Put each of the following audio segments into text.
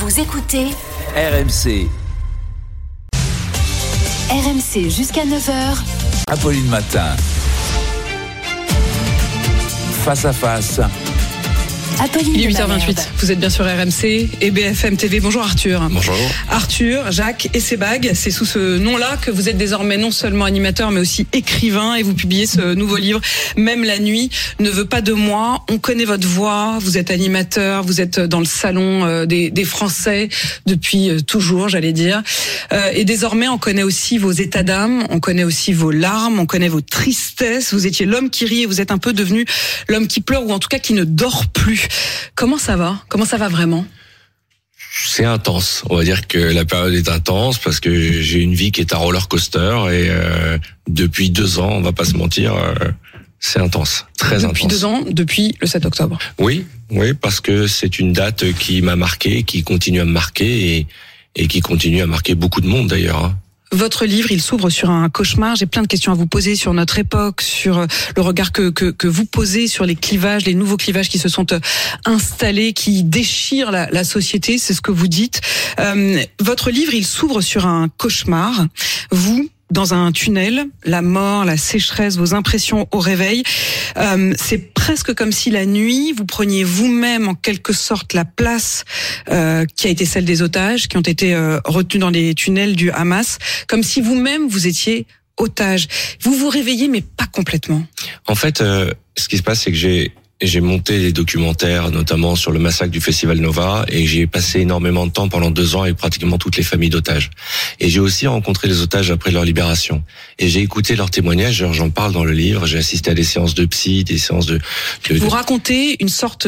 Vous écoutez RMC. RMC jusqu'à 9h. Apolline Matin. Face à face. Apolline. Il est 8h28, vous êtes bien sur RMC et BFM TV. Bonjour Arthur. Bonjour. Arthur, Jacques et ses bagues, c'est sous ce nom-là que vous êtes désormais non seulement animateur mais aussi écrivain et vous publiez ce nouveau livre, Même la nuit ne veut pas de moi. On connaît votre voix, vous êtes animateur, vous êtes dans le salon des Français depuis toujours, j'allais dire. Et désormais on connaît aussi vos états d'âme, on connaît aussi vos larmes, on connaît vos tristesses. Vous étiez l'homme qui rit et vous êtes un peu devenu l'homme qui pleure ou en tout cas qui ne dort plus. Comment ça va ? Comment ça va vraiment ? C'est intense. On va dire que la période est intense parce que j'ai une vie qui est un roller coaster et depuis 2 ans, on va pas se mentir, c'est intense, très intense. Depuis 2 ans, depuis le 7 octobre. Oui, parce que c'est une date qui m'a marqué, qui continue à me marquer et qui continue à marquer beaucoup de monde d'ailleurs. Votre livre, il s'ouvre sur un cauchemar. J'ai plein de questions à vous poser sur notre époque, sur le regard que vous posez sur les clivages, les nouveaux clivages qui se sont installés, qui déchirent la société. C'est ce que vous dites. Votre livre, il s'ouvre sur un cauchemar. Vous, dans un tunnel, la mort, la sécheresse, vos impressions au réveil. C'est presque comme si la nuit, vous preniez vous-même en quelque sorte la place qui a été celle des otages, qui ont été retenus dans les tunnels du Hamas, comme si vous-même vous étiez otage. Vous vous réveillez, mais pas complètement. En fait, ce qui se passe, c'est que j'ai monté des documentaires, notamment sur le massacre du Festival Nova, et j'ai passé énormément de temps pendant 2 ans avec pratiquement toutes les familles d'otages. Et j'ai aussi rencontré les otages après leur libération. Et j'ai écouté leurs témoignages, j'en parle dans le livre, j'ai assisté à des séances de psy, des séances de... Vous racontez une sorte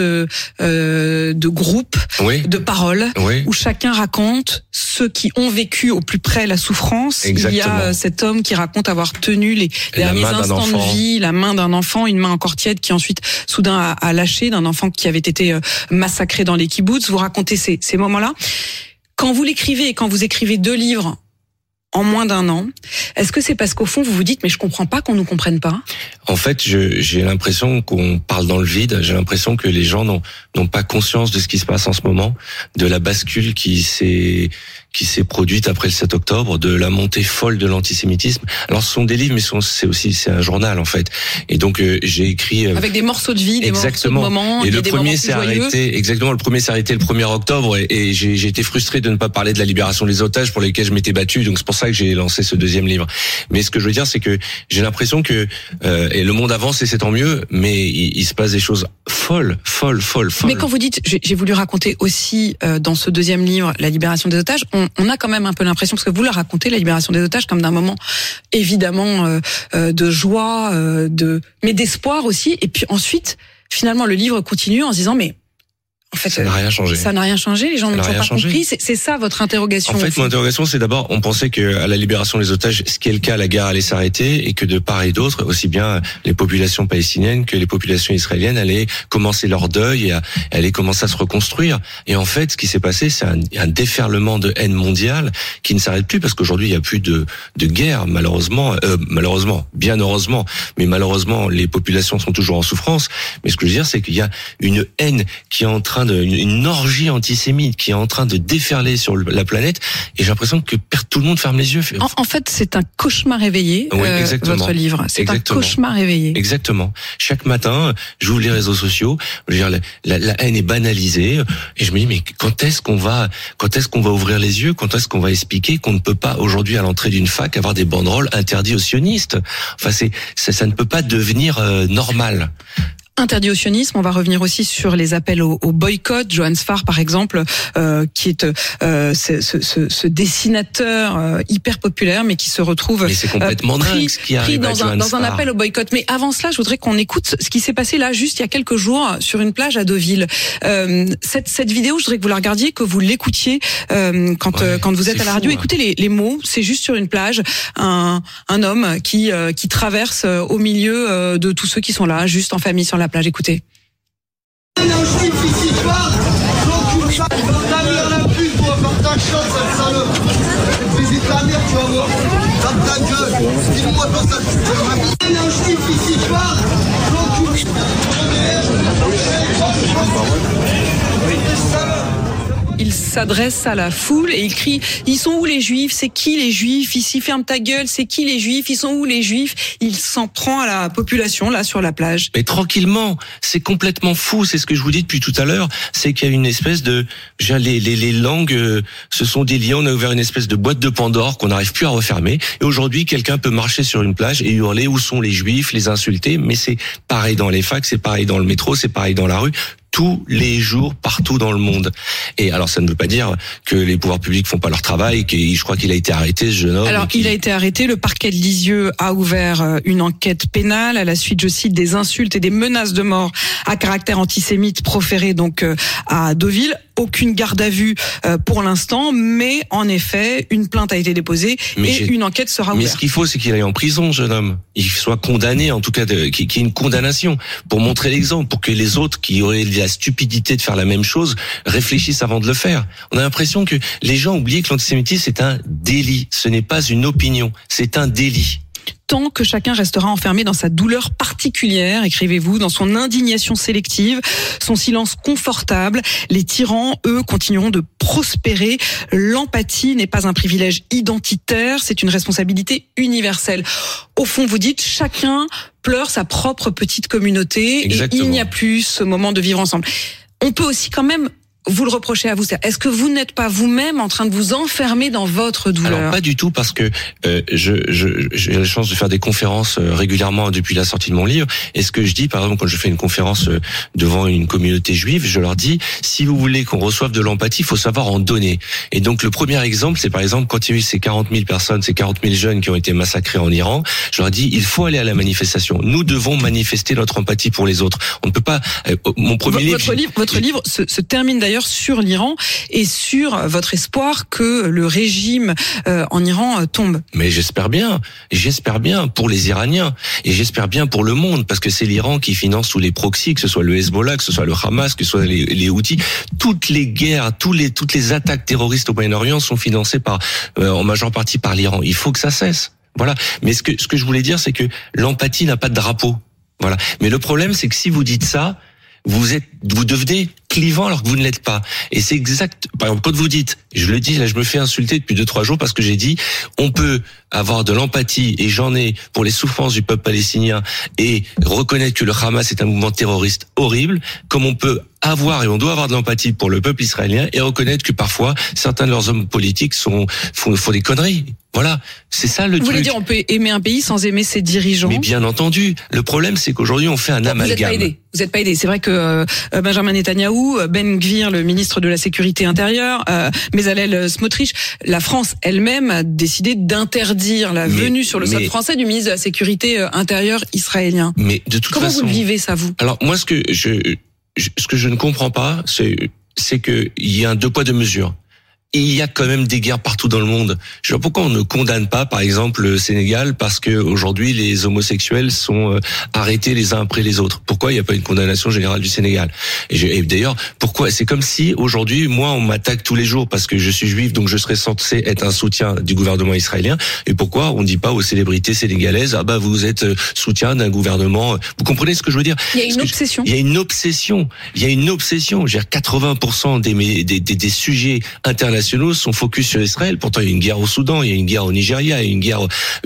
de groupe, oui, de paroles, oui, où chacun raconte ceux qui ont vécu au plus près la souffrance. Exactement. Il y a cet homme qui raconte avoir tenu les derniers instants de vie, la main d'un enfant, une main encore tiède qui ensuite soudain a lâché, d'un enfant qui avait été massacré dans les kibboutz. Vous racontez ces moments-là. Quand vous l'écrivez et quand vous écrivez 2 livres en moins d'1 an, est-ce que c'est parce qu'au fond vous vous dites mais je comprends pas qu'on nous comprenne pas ? En fait, j'ai l'impression qu'on parle dans le vide. J'ai l'impression que les gens n'ont pas conscience de ce qui se passe en ce moment, de la bascule qui s'est produite après le 7 octobre, de la montée folle de l'antisémitisme. Alors ce sont des livres, mais c'est un journal en fait. Et donc j'ai écrit avec des morceaux de vie, des morceaux de moments. Et le premier s'est arrêté. Exactement, le premier s'est arrêté le 1er octobre et j'ai été frustré de ne pas parler de la libération des otages pour lesquels je m'étais battu. Donc c'est pour ça que j'ai lancé ce 2e livre. Mais ce que je veux dire, c'est que j'ai l'impression que et le monde avance et c'est tant mieux, mais il se passe des choses folles. Mais quand vous dites, j'ai voulu raconter aussi dans ce 2e livre la libération des otages, on a quand même un peu l'impression, parce que vous la racontez, la libération des otages, comme d'un moment évidemment de joie, mais d'espoir aussi. Et puis ensuite, finalement, le livre continue en se disant mais en fait, ça n'a rien changé. Ça n'a rien changé. Les gens n'ont toujours pas compris. C'est ça votre interrogation. En fait, mon interrogation, c'est d'abord, on pensait que à la libération des otages, ce qui est le cas, la guerre allait s'arrêter et que de part et d'autre, aussi bien les populations palestiniennes que les populations israéliennes allaient commencer leur deuil et allaient commencer à se reconstruire. Et en fait, ce qui s'est passé, c'est un déferlement de haine mondiale qui ne s'arrête plus parce qu'aujourd'hui, il n'y a plus de guerre, malheureusement, bien heureusement, mais malheureusement, les populations sont toujours en souffrance. Mais ce que je veux dire, c'est qu'il y a une haine qui est en train une orgie antisémite qui est en train de déferler sur la planète et j'ai l'impression que tout le monde ferme les yeux. En fait, c'est un cauchemar éveillé, oui, votre livre. C'est un cauchemar éveillé. Exactement. Chaque matin, j'ouvre les réseaux sociaux, je veux dire, la haine est banalisée et je me dis mais quand est-ce qu'on va ouvrir les yeux, quand est-ce qu'on va expliquer qu'on ne peut pas aujourd'hui à l'entrée d'une fac avoir des banderoles interdites aux sionistes. Enfin ça ne peut pas devenir normal. Interdit au sionisme, on va revenir aussi sur les appels au boycott. Johann Sfar, par exemple, qui est ce dessinateur hyper populaire, mais qui se retrouve mais c'est complètement dingue ce qui arrive dans un appel au boycott. Mais avant cela, je voudrais qu'on écoute ce qui s'est passé là, juste il y a quelques jours, sur une plage à Deauville. Cette vidéo, je voudrais que vous la regardiez, que vous l'écoutiez quand vous êtes à la radio. Écoutez les mots. C'est juste sur une plage, un homme qui traverse au milieu de tous ceux qui sont là, juste en famille sur la plage. Écoutez. il s'adresse à la foule et il crie « Ils sont où les Juifs ? C'est qui les Juifs ? Ici, ferme ta gueule, c'est qui les Juifs ? Ils sont où les Juifs ?» Il s'en prend à la population, là, sur la plage. Mais tranquillement, c'est complètement fou, c'est ce que je vous dis depuis tout à l'heure, c'est qu'il y a une espèce de... Les langues se sont déliées, on a ouvert une espèce de boîte de Pandore qu'on n'arrive plus à refermer, et aujourd'hui, quelqu'un peut marcher sur une plage et hurler « Où sont les Juifs ?» les insulter, mais c'est pareil dans les facs, c'est pareil dans le métro, c'est pareil dans la rue, tous les jours, partout dans le monde. Et alors, ça ne veut pas dire que les pouvoirs publics font pas leur travail, je crois qu'il a été arrêté, ce jeune homme. Alors, il a été arrêté, le parquet de Lisieux a ouvert une enquête pénale à la suite, je cite, des insultes et des menaces de mort à caractère antisémite proférées donc à Deauville. Aucune garde à vue pour l'instant, mais en effet, une plainte a été déposée une enquête sera ouverte. Mais ce qu'il faut, c'est qu'il aille en prison, jeune homme. Il soit condamné, en tout cas, qu'il y ait une condamnation pour montrer l'exemple, pour que les autres qui auraient la stupidité de faire la même chose réfléchissent avant de le faire. On a l'impression que les gens oublient que l'antisémitisme, c'est un délit. Ce n'est pas une opinion, c'est un délit. Tant que chacun restera enfermé dans sa douleur particulière, écrivez-vous, dans son indignation sélective, son silence confortable, les tyrans, eux, continueront de prospérer. L'empathie n'est pas un privilège identitaire, c'est une responsabilité universelle. Au fond, vous dites, chacun pleure sa propre petite communauté. Exactement. Et il n'y a plus ce moment de vivre ensemble. On peut aussi quand même vous le reprochez à vous. Est-ce que vous n'êtes pas vous-même en train de vous enfermer dans votre douleur ? Alors pas du tout, parce que j'ai la chance de faire des conférences régulièrement depuis la sortie de mon livre. Et ce que je dis, par exemple, quand je fais une conférence devant une communauté juive, je leur dis, si vous voulez qu'on reçoive de l'empathie, il faut savoir en donner. Et donc le premier exemple, c'est par exemple quand il y a eu ces 40 000 personnes, ces 40 000 jeunes qui ont été massacrés en Iran, je leur dis, il faut aller à la manifestation. Nous devons manifester notre empathie pour les autres. On ne peut pas... Votre livre se termine d'ailleurs sur l'Iran et sur votre espoir que le régime en Iran tombe. Mais j'espère bien pour les Iraniens et j'espère bien pour le monde, parce que c'est l'Iran qui finance tous les proxys, que ce soit le Hezbollah, que ce soit le Hamas, que ce soit les Houthis. Toutes les guerres, toutes les attaques terroristes au Moyen-Orient sont financées en majeure partie par l'Iran. Il faut que ça cesse. Voilà. Mais ce que je voulais dire, c'est que l'empathie n'a pas de drapeau. Voilà. Mais le problème, c'est que si vous dites ça, vous devenez clivant alors que vous ne l'êtes pas. Et c'est exact. Par exemple, quand vous dites, je le dis, là, je me fais insulter depuis 2-3 jours parce que j'ai dit, on peut avoir de l'empathie, et j'en ai, pour les souffrances du peuple palestinien, et reconnaître que le Hamas est un mouvement terroriste horrible, comme on peut avoir et on doit avoir de l'empathie pour le peuple israélien et reconnaître que parfois certains de leurs hommes politiques font des conneries. Voilà, c'est ça le truc. Vous voulez dire, on peut aimer un pays sans aimer ses dirigeants ? Mais bien entendu. Le problème, c'est qu'aujourd'hui, on fait un amalgame. Vous n'êtes pas aidé. C'est vrai que Benjamin Netanyahou, Ben Gvir, le ministre de la Sécurité intérieure, Bezalel Smotrich, la France elle-même a décidé d'interdire la venue sur le sol français du ministre de la Sécurité intérieure israélien. Mais de toute façon, comment vous le vivez, ça, vous ? Alors moi, ce que je ne comprends pas, c'est que il y a un 2 poids 2 mesures. Et il y a quand même des guerres partout dans le monde. Je sais pas pourquoi on ne condamne pas, par exemple, le Sénégal, parce que aujourd'hui les homosexuels sont arrêtés les uns après les autres. Pourquoi il n'y a pas une condamnation générale du Sénégal ? Et d'ailleurs, pourquoi ? C'est comme si aujourd'hui, moi, on m'attaque tous les jours parce que je suis juif, donc je serais censé être un soutien du gouvernement israélien. Et pourquoi on ne dit pas aux célébrités sénégalaises, ah bah vous êtes soutien d'un gouvernement ? Vous comprenez ce que je veux dire ? Il y a une obsession. Il y a une obsession. Je veux dire, 80% des sujets internationaux sont focus sur Israël. Pourtant, il y a une guerre au Soudan, il y a une guerre au Nigeria, il y a une guerre.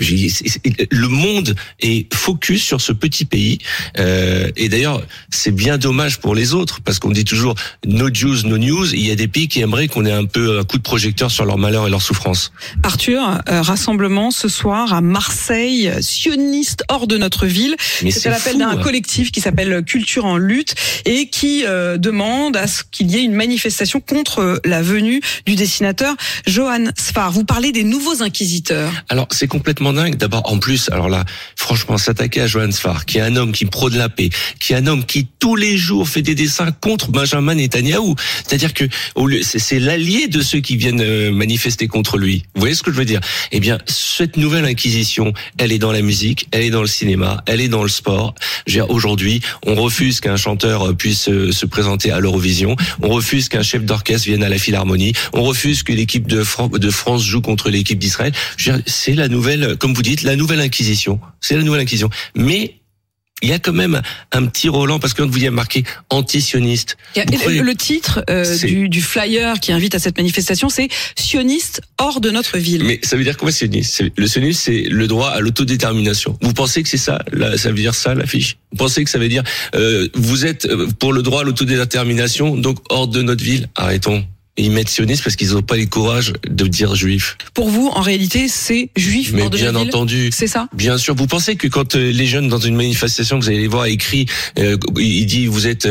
Le monde est focus sur ce petit pays. Et d'ailleurs, c'est bien dommage pour les autres, parce qu'on dit toujours no Jews, no news. Il y a des pays qui aimeraient qu'on ait un peu un coup de projecteur sur leur malheur et leur souffrance. Arthur, rassemblement ce soir à Marseille, sioniste hors de notre ville. C'est à l'appel d'un collectif qui s'appelle Culture en lutte et qui demande à ce qu'il y ait une manifestation contre la venue du dessinateur Johann Sfar. Vous parlez des nouveaux inquisiteurs. Alors, c'est complètement dingue. D'abord, en plus, alors là, franchement, s'attaquer à Johann Sfar, qui est un homme qui prône la paix, qui est un homme qui tous les jours fait des dessins contre Benjamin Netanyahou. C'est-à-dire que c'est l'allié de ceux qui viennent manifester contre lui. Vous voyez ce que je veux dire ? Eh bien, cette nouvelle inquisition, elle est dans la musique, elle est dans le cinéma, elle est dans le sport. Aujourd'hui, on refuse qu'un chanteur puisse se présenter à l'Eurovision. On refuse qu'un chef d'orchestre vienne à la Philharmonie. On refuse que l'équipe de France joue contre l'équipe d'Israël. C'est la nouvelle, comme vous dites, la nouvelle inquisition. C'est la nouvelle inquisition. Mais il y a quand même un petit Roland, parce que quand vous y avez marqué anti-sioniste. Le titre du flyer qui invite à cette manifestation, c'est sioniste hors de notre ville. Mais ça veut dire quoi sioniste? Le sionisme, c'est le droit à l'autodétermination. Vous pensez que c'est ça? Ça veut dire ça, l'affiche? Vous pensez que ça veut dire vous êtes pour le droit à l'autodétermination, donc hors de notre ville? Arrêtons. Ils mettent sionistes parce qu'ils n'ont pas le courage de dire juif. Pour vous, en réalité, c'est juif hors de la ville. Mais bien entendu. C'est ça? Bien sûr. Vous pensez que quand les jeunes dans une manifestation, vous allez les voir écrit, il dit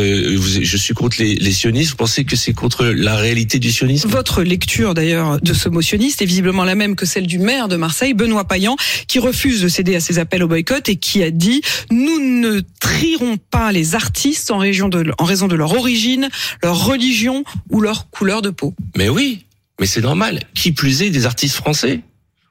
je suis contre les sionistes. Vous pensez que c'est contre la réalité du sionisme? Votre lecture d'ailleurs de ce mot sioniste est visiblement la même que celle du maire de Marseille, Benoît Payan, qui refuse de céder à ses appels au boycott et qui a dit: nous ne trierons pas les artistes en raison de leur origine, leur religion ou leur couleur de peau. Mais oui, mais c'est normal. Qui plus est, des artistes français.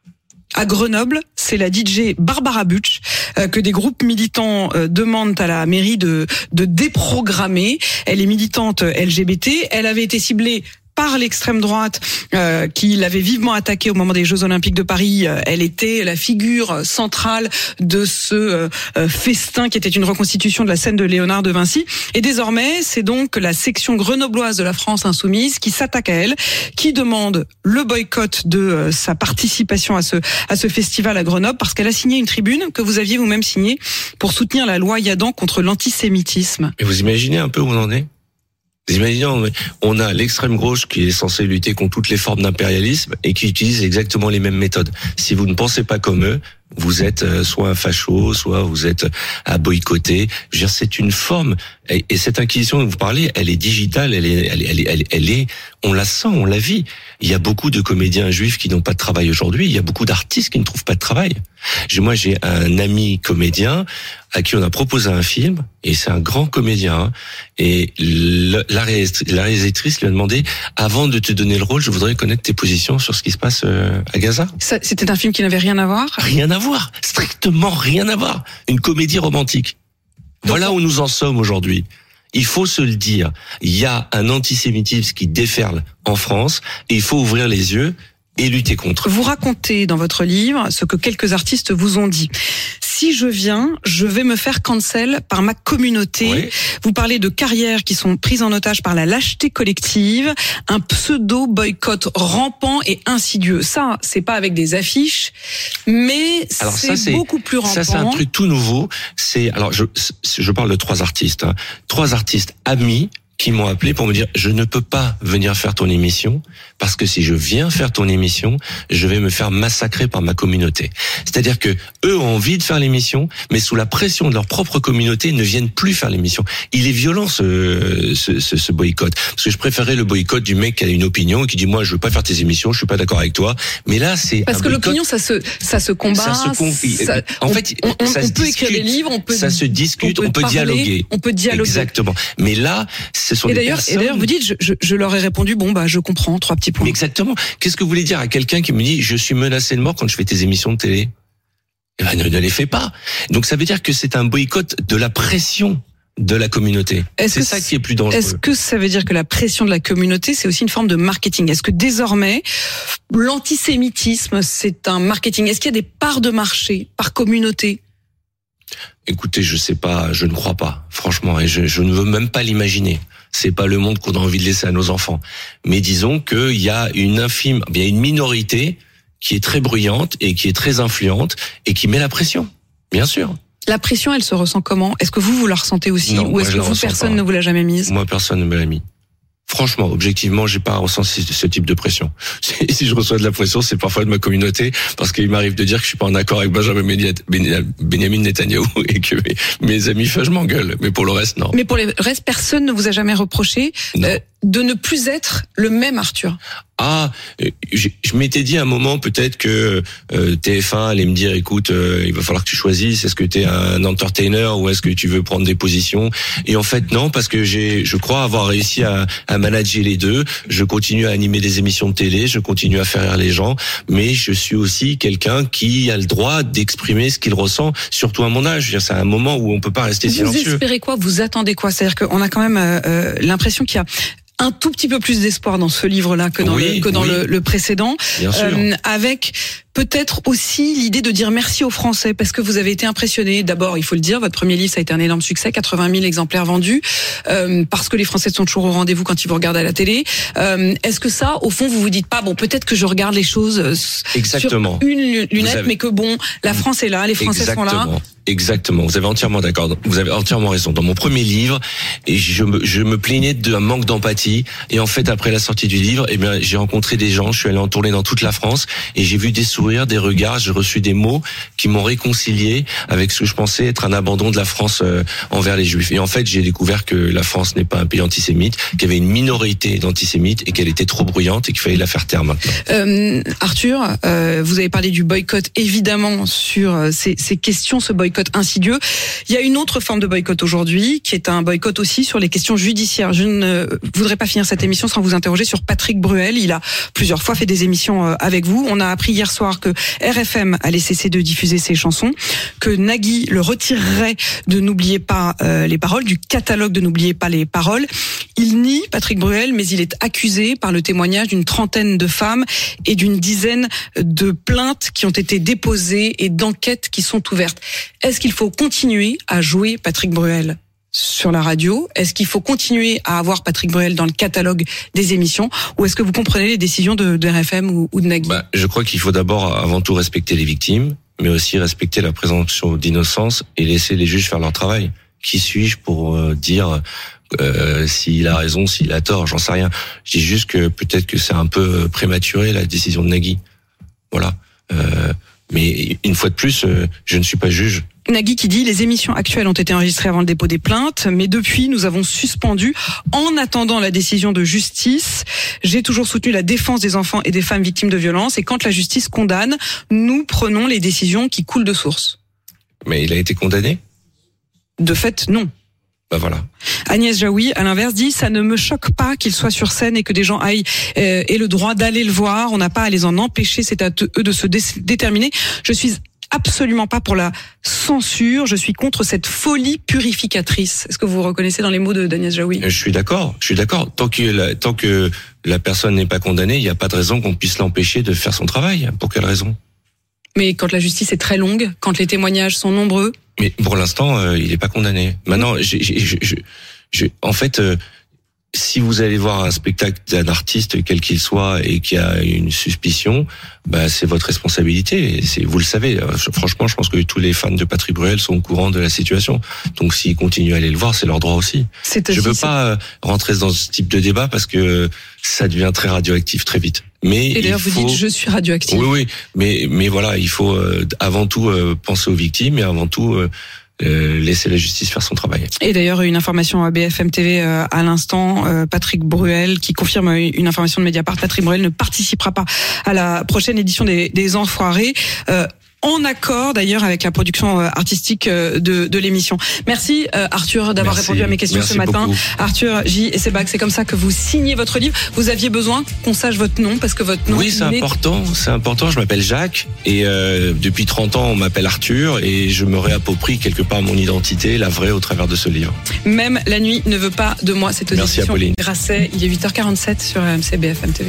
À Grenoble, c'est la DJ Barbara Butch que des groupes militants demandent à la mairie de déprogrammer. Elle est militante LGBT. Elle avait été ciblée par l'extrême droite qui l'avait vivement attaquée au moment des Jeux Olympiques de Paris. Elle était la figure centrale de ce festin qui était une reconstitution de la scène de Léonard de Vinci. Et désormais, c'est donc la section grenobloise de la France Insoumise qui s'attaque à elle, qui demande le boycott de sa participation à ce festival à Grenoble, parce qu'elle a signé une tribune que vous aviez vous-même signée pour soutenir la loi Yadan contre l'antisémitisme. Et vous imaginez un peu où on en est? Imaginons, on a l'extrême gauche qui est censée lutter contre toutes les formes d'impérialisme et qui utilise exactement les mêmes méthodes. Si vous ne pensez pas comme eux, vous êtes soit un facho, soit vous êtes à boycotter. Je veux dire, c'est une forme, et cette inquisition dont vous parlez, elle est digitale, elle est, on la sent, on la vit. Il y a beaucoup de comédiens juifs qui n'ont pas de travail aujourd'hui. Il y a beaucoup d'artistes qui ne trouvent pas de travail. Moi, j'ai un ami comédien à qui on a proposé un film, et c'est un grand comédien, et la réalisatrice lui a demandé: avant de te donner le rôle, je voudrais connaître tes positions sur ce qui se passe à Gaza. C'était un film qui n'avait rien à voir? Rien à voir, strictement rien à voir. Une comédie romantique. Voilà où nous en sommes aujourd'hui. Il faut se le dire. Il y a un antisémitisme qui déferle en France, et il faut ouvrir les yeux et lutter contre. Vous racontez dans votre livre ce que quelques artistes vous ont dit. Si je viens, je vais me faire cancel par ma communauté. Oui. Vous parlez de carrières qui sont prises en otage par la lâcheté collective, un pseudo-boycott rampant et insidieux. Ça, c'est pas avec des affiches, mais c'est beaucoup plus rampant. Ça, c'est un truc tout nouveau. Alors, je parle de 3 artistes, 3 artistes amis qui m'ont appelé pour me dire: je ne peux pas venir faire ton émission parce que si je viens faire ton émission, je vais me faire massacrer par ma communauté. C'est-à-dire que eux ont envie de faire l'émission, mais sous la pression de leur propre communauté, ils ne viennent plus faire l'émission. Il est violent ce boycott, parce que je préférais le boycott du mec qui a une opinion et qui dit: moi je veux pas faire tes émissions, je suis pas d'accord avec toi. Mais là c'est parce que l'opinion ça se combat. En fait, on peut écrire des livres, ça se discute, on peut dialoguer. On peut dialoguer. Exactement. Mais là, et d'ailleurs, vous dites, je leur ai répondu: bon je comprends, 3 petits points. Exactement. Qu'est-ce que vous voulez dire à quelqu'un qui me dit: je suis menacé de mort quand je fais tes émissions de télé? Eh ben, ne les fais pas. Donc ça veut dire que c'est un boycott de la pression de la communauté. C'est ça qui est plus dangereux. Est-ce que ça veut dire que la pression de la communauté, c'est aussi une forme de marketing? Est-ce que désormais, l'antisémitisme, c'est un marketing? Est-ce qu'il y a des parts de marché par communauté? Écoutez, je sais pas, je ne crois pas, franchement, et je ne veux même pas l'imaginer. C'est pas le monde qu'on a envie de laisser à nos enfants. Mais disons qu'il y a une minorité qui est très bruyante et qui est très influente et qui met la pression, bien sûr. La pression, elle se ressent comment? Est-ce que vous la ressentez aussi? Non, ou est-ce que personne ne vous l'a jamais mise? Moi, personne ne me l'a mis. Franchement, objectivement, j'ai pas ressenti ce type de pression. Si je reçois de la pression, c'est parfois de ma communauté, parce qu'il m'arrive de dire que je suis pas en accord avec Benjamin Netanyahou et que mes amis je m'engueule. Mais pour le reste, non. Mais pour le reste, personne ne vous a jamais reproché de ne plus être le même Arthur? Je m'étais dit à un moment peut-être que TF1 allait me dire: écoute, il va falloir que tu choisisses, est-ce que tu es un entertainer ou est-ce que tu veux prendre des positions? Et en fait non, parce que je crois avoir réussi à manager les deux. Je continue à animer des émissions de télé, je continue à faire rire les gens, mais je suis aussi quelqu'un qui a le droit d'exprimer ce qu'il ressent, surtout à mon âge. C'est un moment où on peut pas rester silencieux. Vous espérez quoi? Vous attendez quoi? C'est-à-dire qu'on a quand même l'impression qu'il y a un tout petit peu plus d'espoir dans ce livre-là que dans le précédent, bien sûr. avec peut-être aussi l'idée de dire merci aux Français, parce que vous avez été impressionnés. D'abord, il faut le dire, votre premier livre, ça a été un énorme succès, 80 000 exemplaires vendus, parce que les Français sont toujours au rendez-vous quand ils vous regardent à la télé. Est-ce que ça, au fond, vous vous dites pas, bon, peut-être que je regarde les choses Exactement. sur une lunette, mais que bon, la France est là, les Français sont là. Exactement. Vous avez entièrement d'accord. Vous avez entièrement raison. Dans mon premier livre, et je me plaignais d'un manque d'empathie. Et en fait, après la sortie du livre, eh bien, j'ai rencontré des gens. Je suis allé en tournée dans toute la France et j'ai vu des sourires, des regards. J'ai reçu des mots qui m'ont réconcilié avec ce que je pensais être un abandon de la France envers les Juifs. Et en fait, j'ai découvert que la France n'est pas un pays antisémite, qu'il y avait une minorité d'antisémites et qu'elle était trop bruyante et qu'il fallait la faire taire maintenant. Arthur, vous avez parlé du boycott, évidemment, sur ces questions, ce boycott insidieux. Il y a une autre forme de boycott aujourd'hui, qui est un boycott aussi sur les questions judiciaires. Je ne voudrais pas finir cette émission sans vous interroger sur Patrick Bruel. Il a plusieurs fois fait des émissions avec vous. On a appris hier soir que RFM allait cesser de diffuser ses chansons, que Nagui le retirerait de N'oubliez pas les paroles, du catalogue de N'oubliez pas les paroles. Il nie, Patrick Bruel, mais il est accusé par le témoignage d'une trentaine de femmes et d'une dizaine de plaintes qui ont été déposées et d'enquêtes qui sont ouvertes. Est-ce qu'il faut continuer à jouer Patrick Bruel sur la radio? Est-ce qu'il faut continuer à avoir Patrick Bruel dans le catalogue des émissions? Ou est-ce que vous comprenez les décisions de RFM ou de Nagui? Je crois qu'il faut d'abord, avant tout, respecter les victimes, mais aussi respecter la présomption d'innocence et laisser les juges faire leur travail. Qui suis-je pour dire s'il a raison, s'il a tort? J'en sais rien. Je dis juste que peut-être que c'est un peu prématuré, la décision de Nagui. Voilà. Mais une fois de plus, je ne suis pas juge. Nagui qui dit: les émissions actuelles ont été enregistrées avant le dépôt des plaintes, mais depuis nous avons suspendu en attendant la décision de justice. J'ai toujours soutenu la défense des enfants et des femmes victimes de violences, et quand la justice condamne, nous prenons les décisions qui coulent de source. Mais il a été condamné? De fait, non. Voilà. Agnès Jaoui, à l'inverse, dit: ça ne me choque pas qu'il soit sur scène et que des gens aillent aient le droit d'aller le voir. On n'a pas à les en empêcher, c'est à eux de se déterminer. Je suis absolument pas pour la censure, je suis contre cette folie purificatrice. Est-ce que vous vous reconnaissez dans les mots d'Agnès Jaoui? Je suis d'accord. Tant que la personne n'est pas condamnée, il n'y a pas de raison qu'on puisse l'empêcher de faire son travail. Pour quelle raison? Mais quand la justice est très longue, quand les témoignages sont nombreux. Mais pour l'instant, il n'est pas condamné. Maintenant, en fait, si vous allez voir un spectacle d'un artiste, quel qu'il soit, et qu'il y a une suspicion, c'est votre responsabilité. Vous le savez. Franchement, je pense que tous les fans de Patrick Bruel sont au courant de la situation. Donc, s'ils continuent à aller le voir, c'est leur droit aussi. Je veux pas rentrer dans ce type de débat parce que ça devient très radioactif très vite. Et d'ailleurs, vous dites: je suis radioactif. Oui, mais voilà, il faut avant tout penser aux victimes et avant tout laisser la justice faire son travail. Et d'ailleurs, une information à BFM TV à l'instant, Patrick Bruel qui confirme une information de Mediapart: Patrick Bruel ne participera pas à la prochaine édition des Enfoirés. En accord d'ailleurs avec la production artistique de l'émission. Merci Arthur d'avoir répondu à mes questions ce matin. Beaucoup. Arthur J. Essebach, c'est comme ça que vous signez votre livre. Vous aviez besoin qu'on sache votre nom parce que votre nom... Oui, c'est important. Je m'appelle Jacques et depuis 30 ans on m'appelle Arthur et je me réapproprie quelque part mon identité, la vraie, au travers de ce livre. Même la nuit ne veut pas de moi. Cette audition. Merci Apolline. Grasset, il est 8h47 sur RMC BFM TV.